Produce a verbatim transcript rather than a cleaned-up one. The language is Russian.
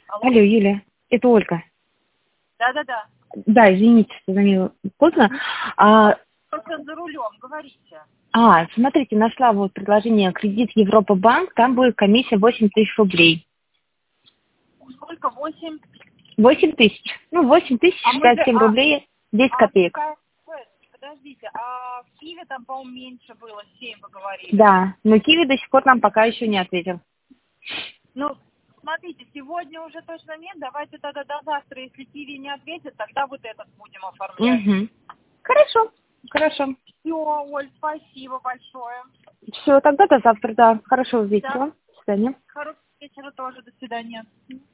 Алло? Алло, Юля, это Ольга. Да-да-да. Да, извините, что звонила поздно. А, Просто за рулем, говорите. а, смотрите, нашла вот предложение кредит Европа Банк, там будет комиссия восемь тысяч рублей. Сколько? Восемь? восемь тысяч. Ну, восемь тысяч, А мы же... шестьдесят семь А, рублей, десять а копеек. какая... Подождите, а в Киеве там, по-моему, меньше было, семь вы говорили. Да, но Киви до сих пор нам пока еще не ответил. Ну, смотрите, сегодня уже точно нет, давайте тогда до завтра, если Киви не ответит, тогда вот этот будем оформлять. Угу. Хорошо, хорошо. Все, Оль, спасибо большое. Все, тогда до завтра, да. Хорошего Да. вечера. До свидания. Хорошего вечера тоже, до свидания.